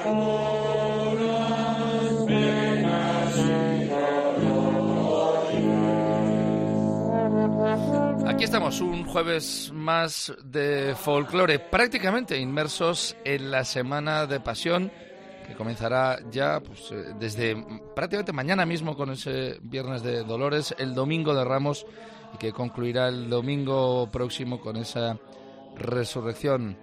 Aquí estamos, un jueves más de folclore, prácticamente inmersos en la Semana de Pasión, que comenzará ya pues, desde prácticamente mañana mismo con ese Viernes de Dolores, el Domingo de Ramos, y que concluirá el domingo próximo con esa resurrección.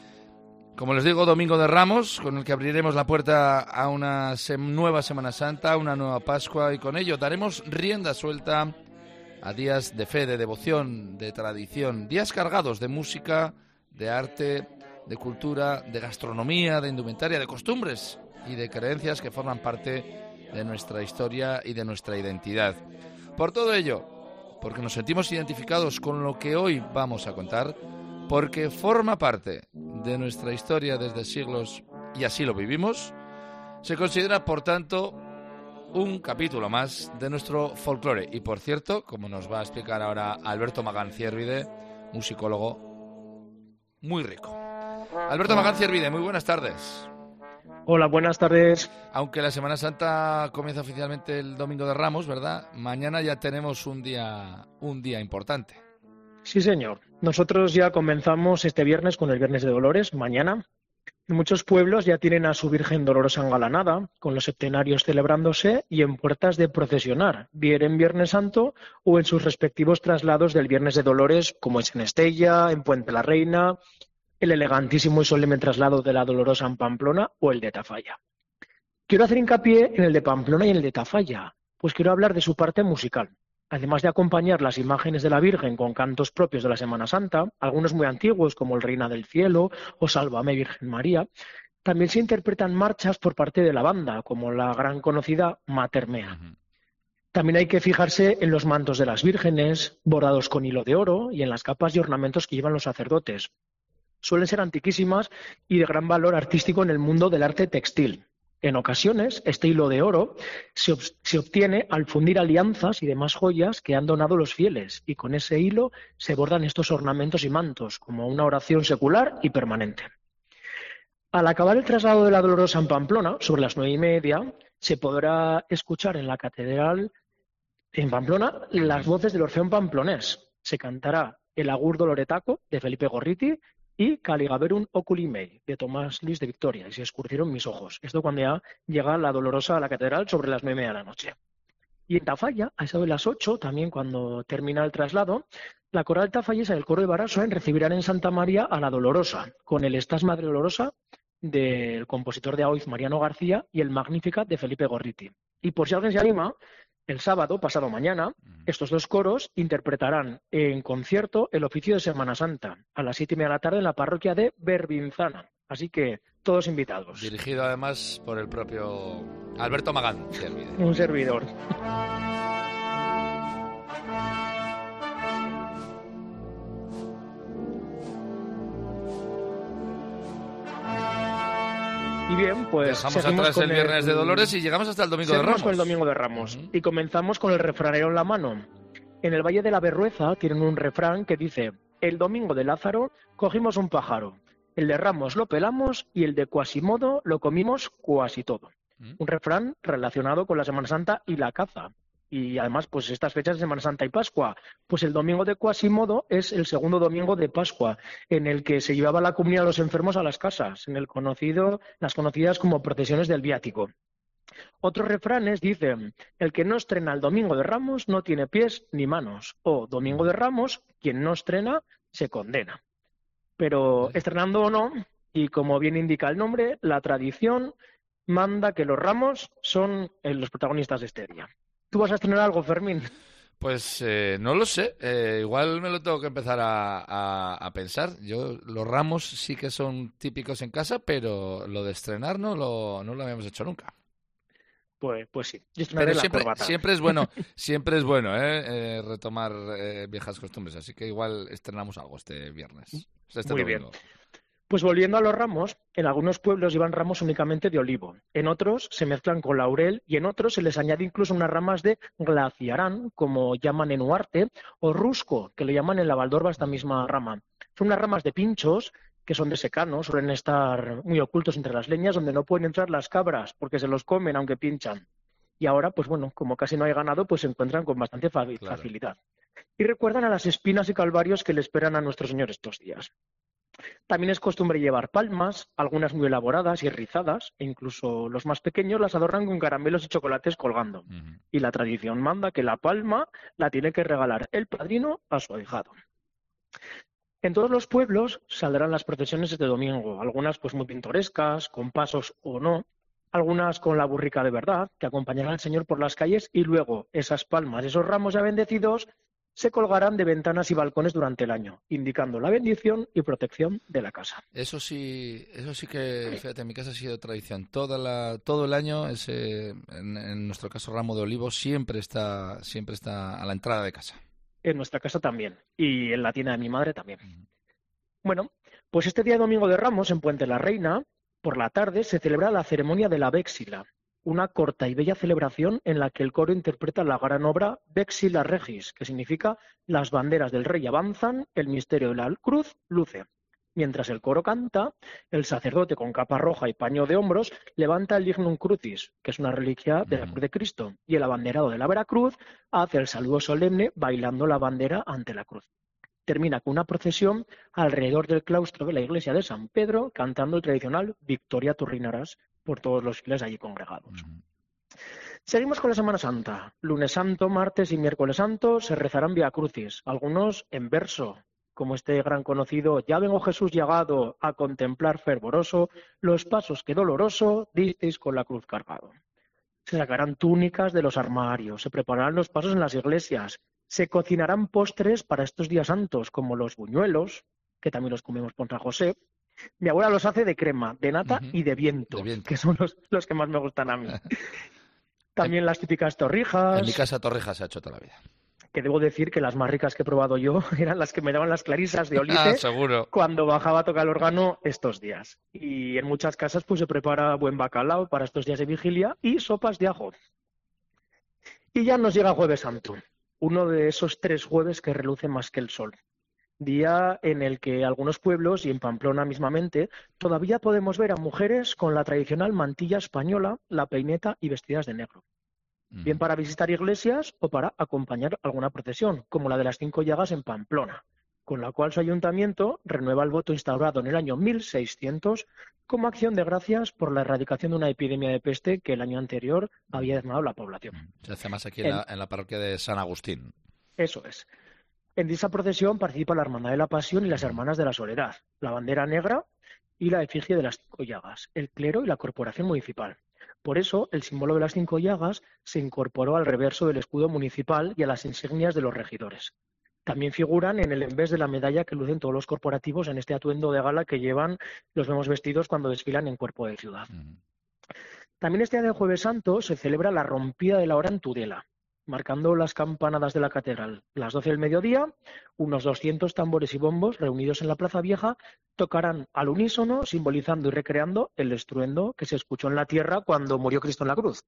Como les digo, Domingo de Ramos, con el que abriremos la puerta a una nueva Semana Santa, una nueva Pascua, y con ello daremos rienda suelta a días de fe, de devoción, de tradición, días cargados de música, de arte, de cultura, de gastronomía, de indumentaria, de costumbres y de creencias que forman parte de nuestra historia y de nuestra identidad. Por todo ello, porque nos sentimos identificados con lo que hoy vamos a contar, porque forma parte de nuestra historia desde siglos y así lo vivimos, se considera, por tanto, un capítulo más de nuestro folclore. Y por cierto, como nos va a explicar ahora Alberto Magán Ciervide, musicólogo muy rico. Alberto Magán Ciervide, muy buenas tardes. Hola, buenas tardes. Aunque la Semana Santa comienza oficialmente el Domingo de Ramos, ¿verdad? Mañana ya tenemos un día importante. Sí, señor. Nosotros ya comenzamos este viernes con el Viernes de Dolores, mañana. Muchos pueblos ya tienen a su Virgen Dolorosa engalanada, con los septenarios celebrándose y en puertas de procesionar, bien en Viernes Santo o en sus respectivos traslados del Viernes de Dolores, como es en Estella, en Puente la Reina, el elegantísimo y solemne traslado de la Dolorosa en Pamplona o el de Tafalla. Quiero hacer hincapié en el de Pamplona y en el de Tafalla, pues quiero hablar de su parte musical. Además de acompañar las imágenes de la Virgen con cantos propios de la Semana Santa, algunos muy antiguos como el Reina del Cielo o Sálvame Virgen María, también se interpretan marchas por parte de la banda, como la gran conocida Mater Mea. También hay que fijarse en los mantos de las vírgenes, bordados con hilo de oro, y en las capas y ornamentos que llevan los sacerdotes. Suelen ser antiquísimas y de gran valor artístico en el mundo del arte textil. En ocasiones, este hilo de oro se obtiene al fundir alianzas y demás joyas que han donado los fieles, y con ese hilo se bordan estos ornamentos y mantos, como una oración secular y permanente. Al acabar el traslado de la Dolorosa en Pamplona, sobre las 9:30, se podrá escuchar en la catedral en Pamplona las voces del Orfeón Pamplonés. Se cantará el Agur Doloretaco de Felipe Gorriti y Caligaverum Oculi Mei, de Tomás Luis de Victoria, y se escurcieron mis ojos. Esto cuando ya llega la Dolorosa a la catedral sobre las 9:30 de la noche. Y en Tafalla, a eso de las 8, también cuando termina el traslado, la coral tafallesa del coro de Barasoen recibirán en Santa María a la Dolorosa, con el Estás Madre Dolorosa del compositor de Aoiz Mariano García y el Magnificat de Felipe Gorriti. Y por si alguien se anima, el sábado, pasado mañana, estos dos coros interpretarán en concierto el oficio de Semana Santa a las 7:30 de la tarde en la parroquia de Berbinzana. Así que todos invitados. Dirigido además por el propio Alberto Magán Ciervide. Un servidor. Y bien, pues dejamos atrás el Viernes de Dolores y llegamos hasta el Domingo de Ramos. Con el Domingo de Ramos. Y comenzamos con el refranero en la mano. En el Valle de la Berrueza tienen un refrán que dice: el Domingo de Lázaro cogimos un pájaro, el de Ramos lo pelamos y el de Quasimodo lo comimos cuasi todo. Un refrán relacionado con la Semana Santa y la caza. Y además, pues estas fechas de Semana Santa y Pascua. Pues el domingo de Quasimodo es el segundo domingo de Pascua, en el que se llevaba la comunión a los enfermos a las casas, en las conocidas como procesiones del viático. Otros refranes dicen: el que no estrena el Domingo de Ramos no tiene pies ni manos. O Domingo de Ramos, quien no estrena, se condena. Pero estrenando o no, y como bien indica el nombre, la tradición manda que los ramos son los protagonistas de este día. ¿Tú vas a estrenar algo, Fermín? Pues no lo sé, igual me lo tengo que empezar a pensar. Los ramos sí que son típicos en casa, pero lo de estrenar no lo habíamos hecho nunca. Pues sí. Pero siempre es bueno retomar viejas costumbres, así que igual estrenamos algo este viernes. Muy bien. Pues volviendo a los ramos, en algunos pueblos llevan ramos únicamente de olivo, en otros se mezclan con laurel y en otros se les añade incluso unas ramas de glaciarán, como llaman en Huarte, o rusco, que le llaman en la Valdorba esta misma rama. Son unas ramas de pinchos que son de secano, suelen estar muy ocultos entre las leñas, donde no pueden entrar las cabras, porque se los comen aunque pinchan. Y ahora, pues bueno, como casi no hay ganado, pues se encuentran con bastante Claro. facilidad. Y recuerdan a las espinas y calvarios que le esperan a nuestro Señor estos días. También es costumbre llevar palmas, algunas muy elaboradas y rizadas, e incluso los más pequeños las adornan con caramelos y chocolates colgando. Y la tradición manda que la palma la tiene que regalar el padrino a su ahijado. En todos los pueblos saldrán las procesiones este domingo, algunas pues muy pintorescas, con pasos o no, algunas con la burrica de verdad, que acompañarán al Señor por las calles, y luego esas palmas, esos ramos ya bendecidos, se colgarán de ventanas y balcones durante el año, indicando la bendición y protección de la casa. Eso sí que, fíjate, en mi casa ha sido tradición. Todo el año, en nuestro caso ramo de olivos, siempre está a la entrada de casa. En nuestra casa también, y en la tienda de mi madre también. Bueno, pues este día domingo de Ramos, en Puente la Reina, por la tarde se celebra la ceremonia de la Véxila, una corta y bella celebración en la que el coro interpreta la gran obra Vexila Regis, que significa las banderas del rey avanzan, el misterio de la cruz luce. Mientras el coro canta, el sacerdote con capa roja y paño de hombros levanta el Lignum Crucis, que es una reliquia de la cruz de Cristo, y el abanderado de la Veracruz hace el saludo solemne bailando la bandera ante la cruz. Termina con una procesión alrededor del claustro de la iglesia de San Pedro, cantando el tradicional Victoria tu reinarás por todos los fieles allí congregados. Seguimos con la Semana Santa. Lunes Santo, martes y miércoles Santo se rezarán Vía Crucis, algunos en verso, como este gran conocido: ya vengo Jesús llegado a contemplar fervoroso los pasos que doloroso disteis con la cruz cargado. Se sacarán túnicas de los armarios, se prepararán los pasos en las iglesias, se cocinarán postres para estos días santos, como los buñuelos, que también los comemos por San José. Mi abuela los hace de crema, de nata y de viento, que son los que más me gustan a mí. También las típicas torrijas. En mi casa torrijas se ha hecho toda la vida. Que debo decir que las más ricas que he probado yo eran las que me daban las clarisas de Olite seguro. Cuando bajaba a tocar el órgano estos días. Y en muchas casas pues se prepara buen bacalao para estos días de vigilia y sopas de ajo. Y ya nos llega Jueves Santo, uno de esos 3 jueves que relucen más que el sol. Día en el que algunos pueblos, y en Pamplona mismamente, todavía podemos ver a mujeres con la tradicional mantilla española, la peineta y vestidas de negro. Bien para visitar iglesias o para acompañar alguna procesión, como la de las 5 llagas en Pamplona, con la cual su ayuntamiento renueva el voto instaurado en el año 1600 como acción de gracias por la erradicación de una epidemia de peste que el año anterior había diezmado la población. Se hace más aquí en la parroquia de San Agustín. Eso es. En dicha procesión participa la Hermandad de la Pasión y las Hermanas de la Soledad, la bandera negra y la efigie de las 5 llagas, el clero y la corporación municipal. Por eso, el símbolo de las 5 llagas se incorporó al reverso del escudo municipal y a las insignias de los regidores. También figuran en el envés de la medalla que lucen todos los corporativos en este atuendo de gala que llevan los vemos vestidos cuando desfilan en cuerpo de ciudad. También este día de Jueves Santo se celebra la rompida de la hora en Tudela, marcando las campanadas de la catedral. Las 12 del mediodía, unos 200 tambores y bombos reunidos en la Plaza Vieja tocarán al unísono, simbolizando y recreando el estruendo que se escuchó en la tierra cuando murió Cristo en la cruz.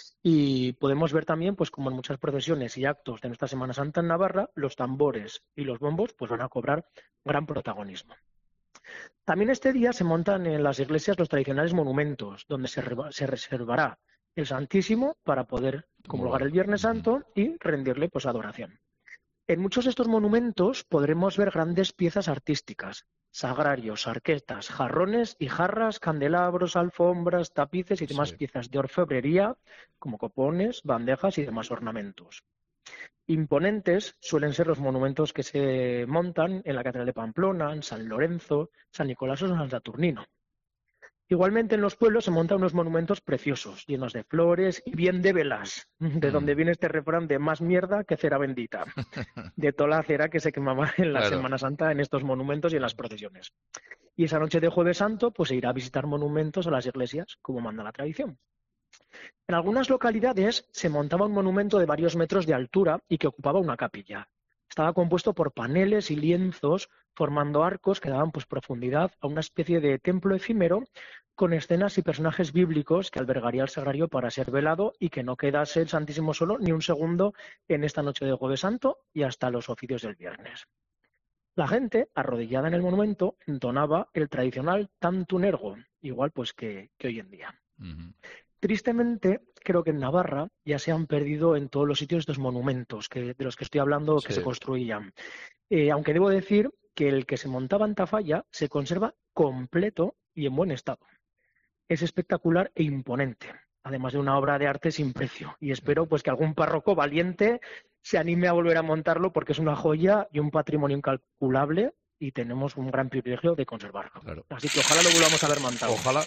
Y podemos ver también, pues como en muchas procesiones y actos de nuestra Semana Santa en Navarra, los tambores y los bombos pues van a cobrar gran protagonismo. También este día se montan en las iglesias los tradicionales monumentos, donde se reservará el Santísimo para poder comulgar el Viernes Santo y rendirle pues adoración. En muchos de estos monumentos podremos ver grandes piezas artísticas, sagrarios, arquetas, jarrones y jarras, candelabros, alfombras, tapices y demás piezas de orfebrería, como copones, bandejas y demás ornamentos. Imponentes suelen ser los monumentos que se montan en la Catedral de Pamplona, en San Lorenzo, San Nicolás o San Saturnino. Igualmente en los pueblos se montan unos monumentos preciosos, llenos de flores y bien de velas, de donde viene este refrán de más mierda que cera bendita, de toda la cera que se quemaba en la Semana Santa en estos monumentos y en las procesiones. Y esa noche de Jueves Santo pues se irá a visitar monumentos a las iglesias, como manda la tradición. En algunas localidades se montaba un monumento de varios metros de altura y que ocupaba una capilla. Estaba compuesto por paneles y lienzos formando arcos que daban pues profundidad a una especie de templo efímero con escenas y personajes bíblicos que albergaría el sagrario para ser velado y que no quedase el Santísimo solo ni un segundo en esta noche de Jueves Santo y hasta los oficios del viernes. La gente, arrodillada en el monumento, entonaba el tradicional Tantum Ergo, igual pues que hoy en día. Ujú. Tristemente, creo que en Navarra ya se han perdido en todos los sitios estos monumentos de los que estoy hablando que se Sí. construían. Aunque debo decir que el que se montaba en Tafalla se conserva completo y en buen estado. Es espectacular e imponente, además de una obra de arte sin precio. Y espero pues que algún párroco valiente se anime a volver a montarlo porque es una joya y un patrimonio incalculable y tenemos un gran privilegio de conservarlo. Claro. Así que ojalá lo volvamos a ver montado. Ojalá.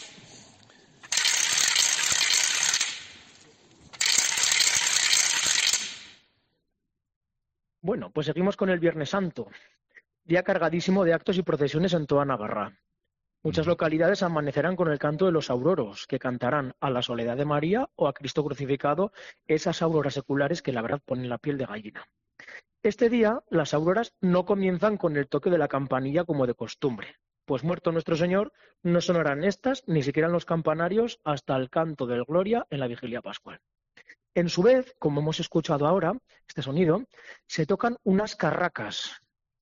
Bueno, pues seguimos con el Viernes Santo, día cargadísimo de actos y procesiones en toda Navarra. Muchas localidades amanecerán con el canto de los auroros, que cantarán a la Soledad de María o a Cristo crucificado, esas auroras seculares que la verdad ponen la piel de gallina. Este día las auroras no comienzan con el toque de la campanilla como de costumbre, pues muerto nuestro Señor no sonarán estas ni siquiera los campanarios hasta el canto del Gloria en la vigilia pascual. En su vez, como hemos escuchado ahora, este sonido, se tocan unas carracas,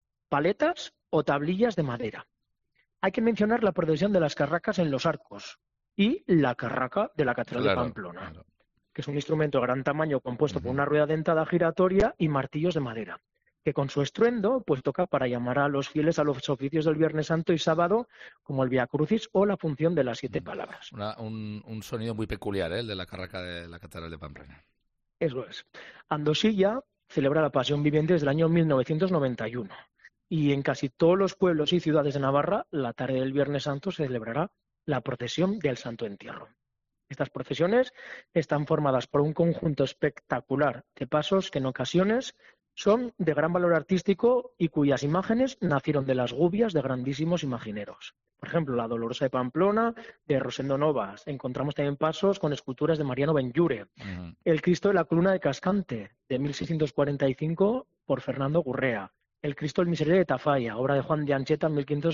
paletas o tablillas de madera. Hay que mencionar la procesión de las carracas en los arcos y la carraca de la Catedral de Pamplona, que es un instrumento de gran tamaño compuesto por una rueda dentada giratoria y martillos de madera, que con su estruendo pues toca para llamar a los fieles a los oficios del Viernes Santo y Sábado, como el Vía Crucis o la función de las 7 palabras. Un sonido muy peculiar, el de la carraca de la Catedral de Pamplona. Eso es. Andosilla celebra la Pasión Viviente desde el año 1991. Y en casi todos los pueblos y ciudades de Navarra, la tarde del Viernes Santo se celebrará la procesión del Santo Entierro. Estas procesiones están formadas por un conjunto espectacular de pasos que en ocasiones son de gran valor artístico y cuyas imágenes nacieron de las gubias de grandísimos imagineros. Por ejemplo, la Dolorosa de Pamplona, de Rosendo Novas. Encontramos también pasos con esculturas de Mariano Benlliure. El Cristo de la Columna de Cascante, de 1645, por Fernando Gurrea. El Cristo del Miserere de Tafalla, obra de Juan de Ancheta en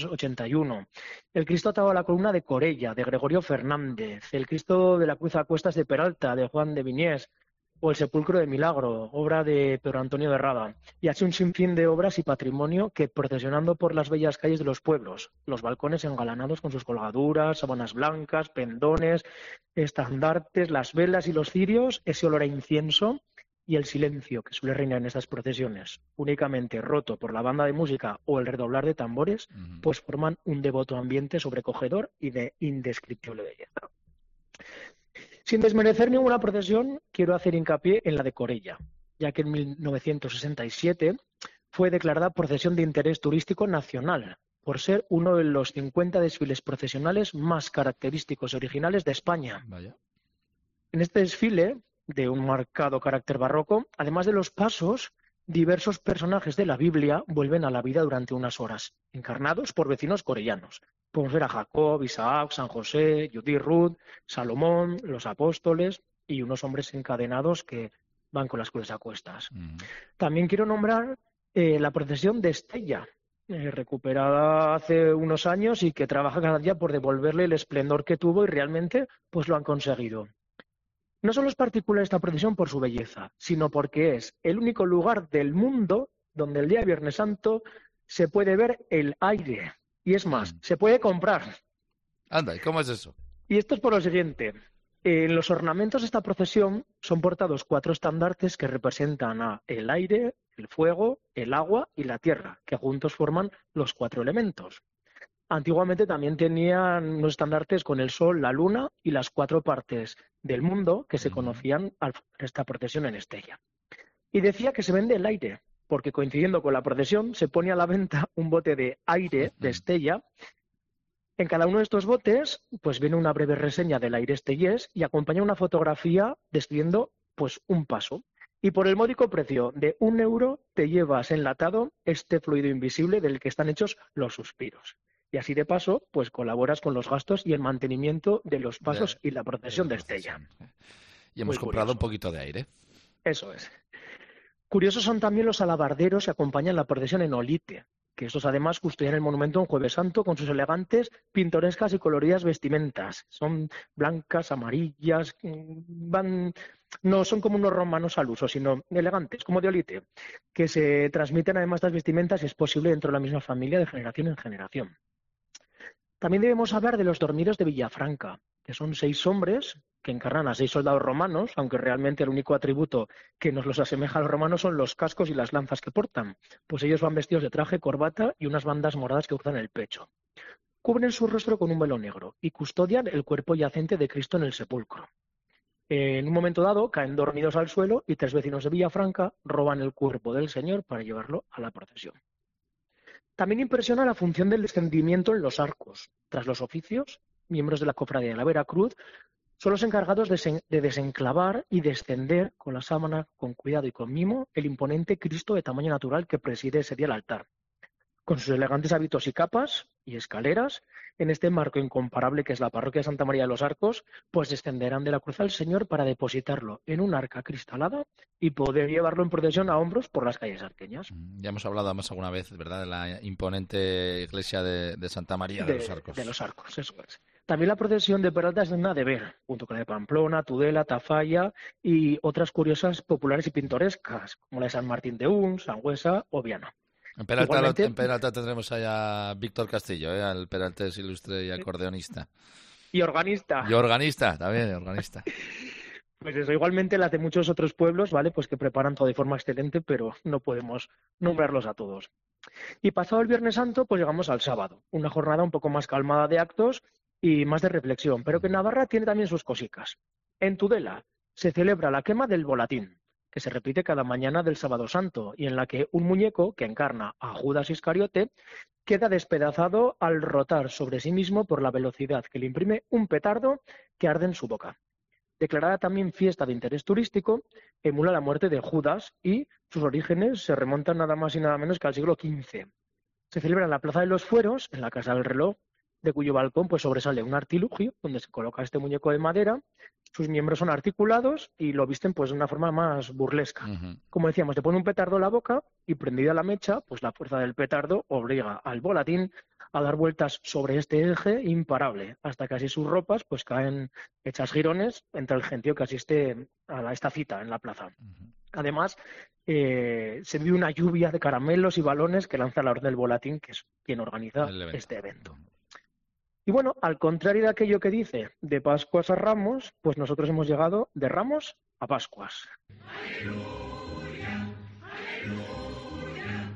1581. El Cristo atado a la columna de Corella, de Gregorio Fernández. El Cristo de la Cruz a Cuestas de Peralta, de Juan de Viñés. O el Sepulcro de Milagro, obra de Pedro Antonio de Rada. Y así un sinfín de obras y patrimonio que, procesionando por las bellas calles de los pueblos, los balcones engalanados con sus colgaduras, sábanas blancas, pendones, estandartes, las velas y los cirios, ese olor a incienso y el silencio que suele reinar en estas procesiones, únicamente roto por la banda de música o el redoblar de tambores, pues forman un devoto ambiente sobrecogedor y de indescriptible belleza. Sin desmerecer ninguna procesión, quiero hacer hincapié en la de Corella, ya que en 1967 fue declarada procesión de interés turístico nacional, por ser uno de los 50 desfiles procesionales más característicos y originales de España. Vaya. En este desfile, de un marcado carácter barroco, además de los pasos, diversos personajes de la Biblia vuelven a la vida durante unas horas, encarnados por vecinos corellanos. Podemos ver a Jacob, Isaac, San José, Judith, Ruth, Salomón, los apóstoles y unos hombres encadenados que van con las cruces a cuestas. También quiero nombrar la procesión de Estella, recuperada hace unos años y que trabaja cada día por devolverle el esplendor que tuvo y realmente pues lo han conseguido. No solo es particular esta procesión por su belleza, sino porque es el único lugar del mundo donde el día de Viernes Santo se puede ver el aire. Y es más, se puede comprar. Anda, ¿y cómo es eso? Y esto es por lo siguiente. En los ornamentos de esta procesión son portados 4 estandartes que representan a el aire, el fuego, el agua y la tierra, que juntos forman los 4 elementos. Antiguamente también tenían unos estandartes con el sol, la luna y las 4 partes del mundo que se conocían al esta procesión en Estella. Y decía que se vende el aire, porque coincidiendo con la procesión se pone a la venta un bote de aire de Estella. En cada uno de estos botes pues viene una breve reseña del aire estellés y acompaña una fotografía describiendo pues un paso. Y por el módico precio de 1 euro te llevas enlatado este fluido invisible del que están hechos los suspiros. Y así de paso, pues colaboras con los gastos y el mantenimiento de los pasos y la procesión de Estella. Y hemos comprado un poquito de aire. Eso es. Curiosos son también los alabarderos que acompañan la procesión en Olite, que estos además custodian el monumento en Jueves Santo con sus elegantes, pintorescas y coloridas vestimentas. Son blancas, amarillas, no son como unos romanos al uso, sino elegantes, como de Olite, que se transmiten además estas vestimentas, si es posible, dentro de la misma familia de generación en generación. También debemos hablar de los dormidos de Villafranca, que son 6 hombres que encarnan a 6 soldados romanos, aunque realmente el único atributo que nos los asemeja a los romanos son los cascos y las lanzas que portan, pues ellos van vestidos de traje, corbata y unas bandas moradas que cruzan el pecho. Cubren su rostro con un velo negro y custodian el cuerpo yacente de Cristo en el sepulcro. En un momento dado caen dormidos al suelo y 3 vecinos de Villafranca roban el cuerpo del Señor para llevarlo a la procesión. También impresiona la función del descendimiento en los arcos. Tras los oficios, miembros de la Cofradía de la Veracruz son los encargados de desenclavar y descender con la sábana, con cuidado y con mimo, el imponente Cristo de tamaño natural que preside ese día el altar. Con sus elegantes hábitos y capas y escaleras, en este marco incomparable que es la parroquia de Santa María de los Arcos, pues descenderán de la cruz al Señor para depositarlo en un arca cristalada y poder llevarlo en procesión a hombros por las calles arqueñas. Ya hemos hablado además alguna vez, ¿verdad?, de la imponente iglesia de Santa María de los Arcos. De los Arcos, eso es. También la procesión de Peralta es digna de ver, junto con la de Pamplona, Tudela, Tafalla y otras curiosas populares y pintorescas, como la de San Martín de Uns, Sangüesa o Viana. En Peralta tendremos allá a Víctor Castillo, al peraltés ilustre y acordeonista. Y organista. Y organista, también, organista. Pues eso, igualmente las de muchos otros pueblos, ¿vale? Pues que preparan todo de forma excelente, pero no podemos nombrarlos a todos. Y pasado el Viernes Santo, pues llegamos al sábado, una jornada un poco más calmada de actos y más de reflexión, pero que Navarra tiene también sus cosicas. En Tudela se celebra la quema del volatín, que se repite cada mañana del Sábado Santo, y en la que un muñeco que encarna a Judas Iscariote queda despedazado al rotar sobre sí mismo por la velocidad que le imprime un petardo que arde en su boca. Declarada también fiesta de interés turístico, emula la muerte de Judas y sus orígenes se remontan nada más y nada menos que al siglo XV. Se celebra en la Plaza de los Fueros, en la Casa del Reloj, de cuyo balcón pues sobresale un artilugio donde se coloca este muñeco de madera. Sus miembros son articulados y lo visten pues de una forma más burlesca. Como decíamos, le pone un petardo en la boca y prendida la mecha, pues la fuerza del petardo obliga al volatín a dar vueltas sobre este eje imparable, hasta que así sus ropas pues caen hechas jirones entre el gentío que asiste a esta cita en la plaza. Además, se vive una lluvia de caramelos y balones que lanza la Orden del Volatín, que es quien organiza este evento. Y bueno, al contrario de aquello que dice de Pascuas a Ramos, pues nosotros hemos llegado de Ramos a Pascuas. ¡Aleluya! ¡Aleluya!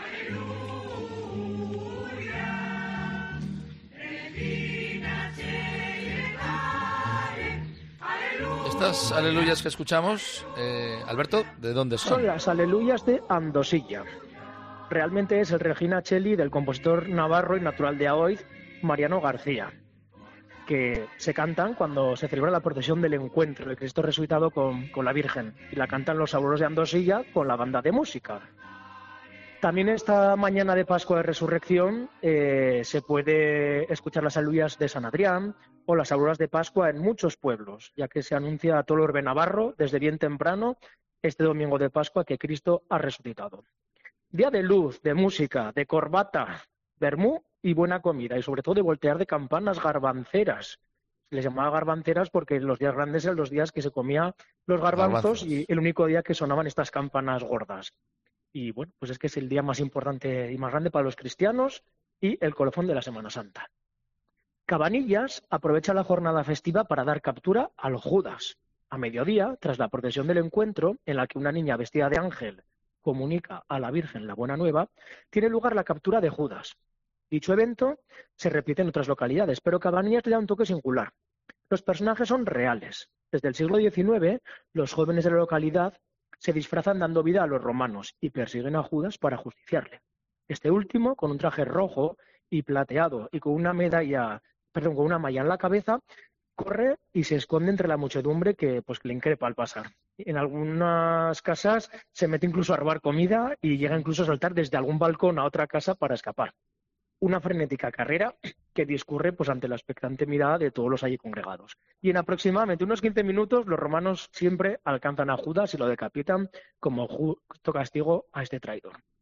¡Aleluya! Estas aleluyas que escuchamos, Alberto, ¿de dónde son? Son las aleluyas de Andosilla. Realmente es el Regina Coeli del compositor navarro y natural de Aoiz, Mariano García, que se cantan cuando se celebra la procesión del encuentro de Cristo resucitado con la Virgen, y la cantan los abuelos de Andosilla con la banda de música. También esta mañana de Pascua de Resurrección se puede escuchar las aleluyas de San Adrián o las auroras de Pascua en muchos pueblos, ya que se anuncia a todo el orbe navarro desde bien temprano este domingo de Pascua que Cristo ha resucitado. Día de luz, de música, de corbata, vermú y buena comida, y sobre todo de voltear de campanas garbanceras. Les llamaba garbanceras porque los días grandes eran los días que se comía los garbanzos y el único día que sonaban estas campanas gordas. Y bueno, pues es que es el día más importante y más grande para los cristianos y el colofón de la Semana Santa. Cabanillas aprovecha la jornada festiva para dar captura al Judas. A mediodía, tras la procesión del encuentro, en la que una niña vestida de ángel comunica a la Virgen la buena nueva, tiene lugar la captura de Judas. Dicho evento se repite en otras localidades, pero Cabanillas le da un toque singular. Los personajes son reales. Desde el siglo XIX, los jóvenes de la localidad se disfrazan dando vida a los romanos y persiguen a Judas para justiciarle. Este último, con un traje rojo y plateado y con una malla en la cabeza, corre y se esconde entre la muchedumbre que le increpa al pasar. En algunas casas se mete incluso a robar comida y llega incluso a saltar desde algún balcón a otra casa para escapar. Una frenética carrera que discurre ante la expectante mirada de todos los allí congregados. Y en aproximadamente unos 15 minutos los romanos siempre alcanzan a Judas y lo decapitan como justo castigo a este traidor.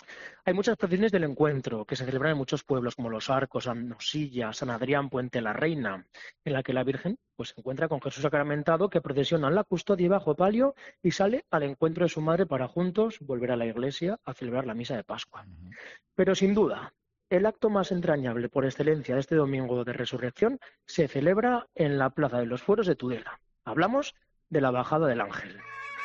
Hay muchas procesiones del encuentro que se celebran en muchos pueblos como Los Arcos, Andosilla, San Adrián, Puente la Reina, en la que la Virgen pues, se encuentra con Jesús sacramentado que procesiona en la custodia bajo palio y sale al encuentro de su madre para juntos volver a la iglesia a celebrar la misa de Pascua. Pero sin duda, el acto más entrañable por excelencia de este domingo de resurrección se celebra en la Plaza de los Fueros de Tudela. Hablamos de la bajada del ángel.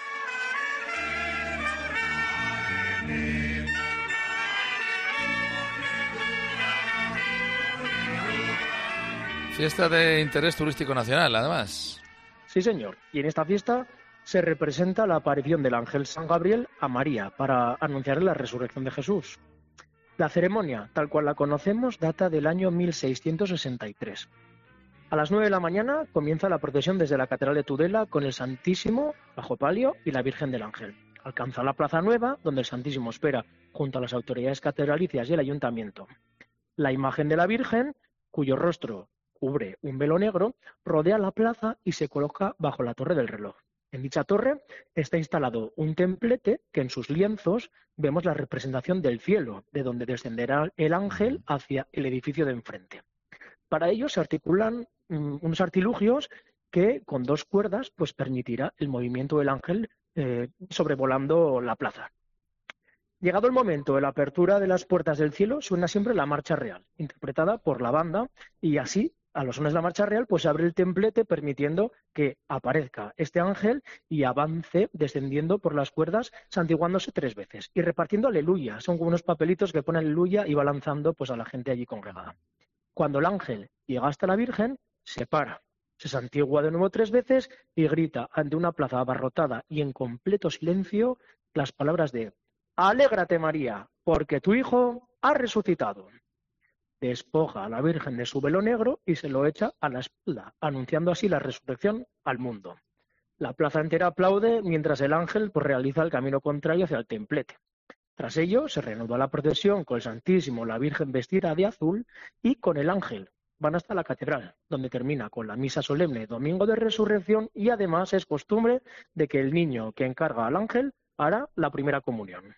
Fiesta de interés turístico nacional, además. Sí, señor. Y en esta fiesta se representa la aparición del ángel San Gabriel a María para anunciar la resurrección de Jesús. La ceremonia, tal cual la conocemos, data del año 1663. A las 9 de la mañana comienza la procesión desde la Catedral de Tudela con el Santísimo bajo palio y la Virgen del Ángel. Alcanza la Plaza Nueva, donde el Santísimo espera junto a las autoridades catedralicias y el ayuntamiento. La imagen de la Virgen, cuyo rostro cubre un velo negro, rodea la plaza y se coloca bajo la torre del reloj. En dicha torre está instalado un templete que en sus lienzos vemos la representación del cielo, de donde descenderá el ángel hacia el edificio de enfrente. Para ello se articulan unos artilugios que con 2 cuerdas pues permitirá el movimiento del ángel sobrevolando la plaza. Llegado el momento de la apertura de las puertas del cielo, suena siempre la marcha real, interpretada por la banda, y así, a los sones de la marcha real, pues se abre el templete permitiendo que aparezca este ángel y avance descendiendo por las cuerdas, santiguándose 3 veces y repartiendo aleluya. Son como unos papelitos que ponen aleluya y va lanzando pues a la gente allí congregada. Cuando el ángel llega hasta la Virgen, se para, se santigua de nuevo 3 veces y grita ante una plaza abarrotada y en completo silencio las palabras de «Alégrate, María, porque tu hijo ha resucitado». Despoja a la Virgen de su velo negro y se lo echa a la espalda, anunciando así la resurrección al mundo. La plaza entera aplaude mientras el ángel pues, realiza el camino contrario hacia el templete. Tras ello, se reanuda la procesión con el Santísimo, la Virgen vestida de azul y con el ángel. Van hasta la catedral, donde termina con la misa solemne Domingo de Resurrección y además es costumbre de que el niño que encarga al ángel hará la primera comunión.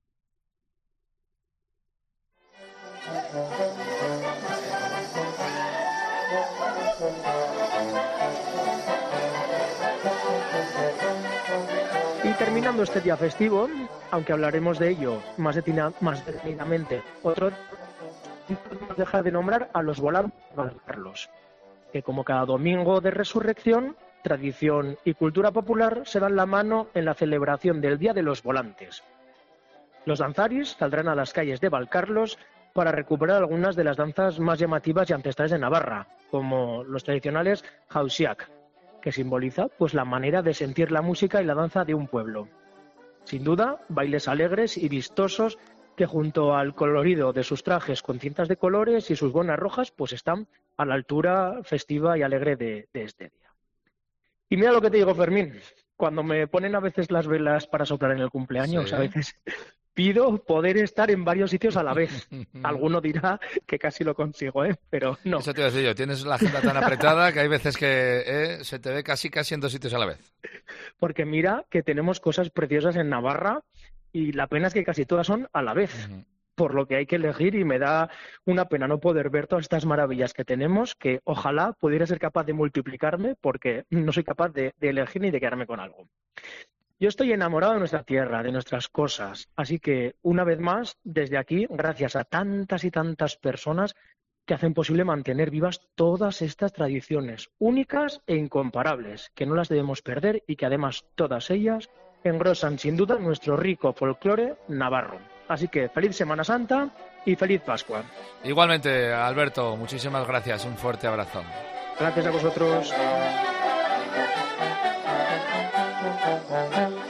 Y terminando este día festivo, aunque hablaremos de ello más detenidamente, otro no podemos dejar de nombrar a los volantes de Valcarlos, que como cada domingo de resurrección, tradición y cultura popular se dan la mano en la celebración del Día de los Volantes. Los danzaris saldrán a las calles de Valcarlos para recuperar algunas de las danzas más llamativas y ancestrales de Navarra, como los tradicionales jausiak, que simboliza pues la manera de sentir la música y la danza de un pueblo. Sin duda, bailes alegres y vistosos que junto al colorido de sus trajes con cintas de colores y sus bonas rojas pues están a la altura festiva y alegre de este día. Y mira lo que te digo, Fermín, cuando me ponen a veces las velas para soplar en el cumpleaños, Sí. a veces pido poder estar en varios sitios a la vez. Alguno dirá que casi lo consigo, pero no. Eso te iba a decir yo, tienes la agenda tan apretada que hay veces que se te ve casi en 2 sitios a la vez. Porque mira que tenemos cosas preciosas en Navarra y la pena es que casi todas son a la vez. Por lo que hay que elegir y me da una pena no poder ver todas estas maravillas que tenemos, que ojalá pudiera ser capaz de multiplicarme porque no soy capaz de elegir ni de quedarme con algo. Yo estoy enamorado de nuestra tierra, de nuestras cosas, así que una vez más, desde aquí, gracias a tantas y tantas personas que hacen posible mantener vivas todas estas tradiciones únicas e incomparables, que no las debemos perder y que además todas ellas engrosan sin duda nuestro rico folclore navarro. Así que feliz Semana Santa y feliz Pascua. Igualmente, Alberto, muchísimas gracias, un fuerte abrazo. Gracias a vosotros.